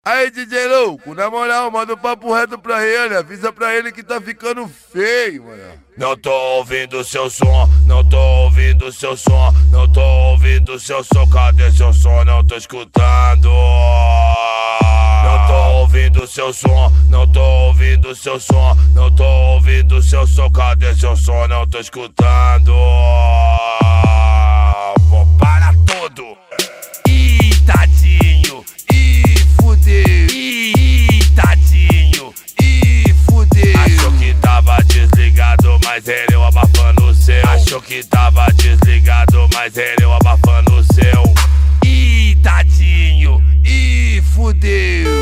Aí, DJ louco, na moral, manda um papo reto pra ele, avisa pra ele que tá ficando feio, mano. Não tô ouvindo seu som, não tô ouvindo seu som, não tô ouvindo seu som, cadê seu som? Não tô escutando. Não tô ouvindo seu som, não tô ouvindo seu som, não tô ouvindo seu som, cadê seu som? Não tô escutando. Vou para tudo. Ih, tadinho, ih, fudeu. Ih, tadinho, ih, fudeu. Achou que tava desligado, mas ele abafando o seu. Achou que tava desligado, mas ele abafando o seu. Ih, tadinho, ih, fudeu.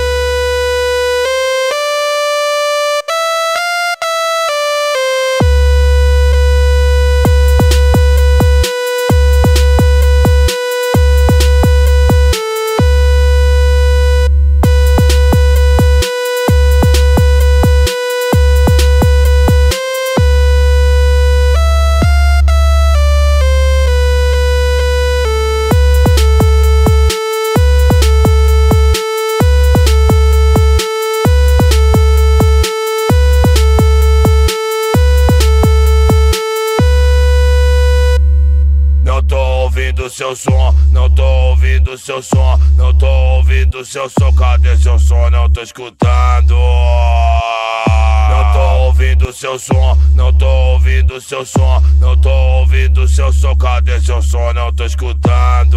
Seu som, não tô ouvindo seu som, não tô ouvindo seu som, cadê seu som? Não tô escutando. Não tô ouvindo seu som, não tô ouvindo seu som, não tô ouvindo seu som, cadê seu som? Não tô escutando.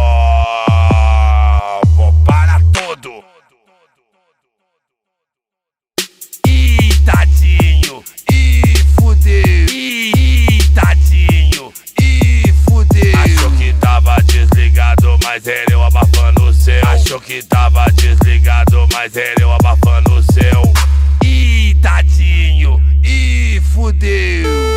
Vou para tudo. Ih, tadinho, ih, fudeu. Ih, tadinho, ih, fudeu. Achou que tava desligado, mas ele abafando o seu. Achou que tava desligado, mas ele abafando o seu. Ih, tadinho, ih, fudeu.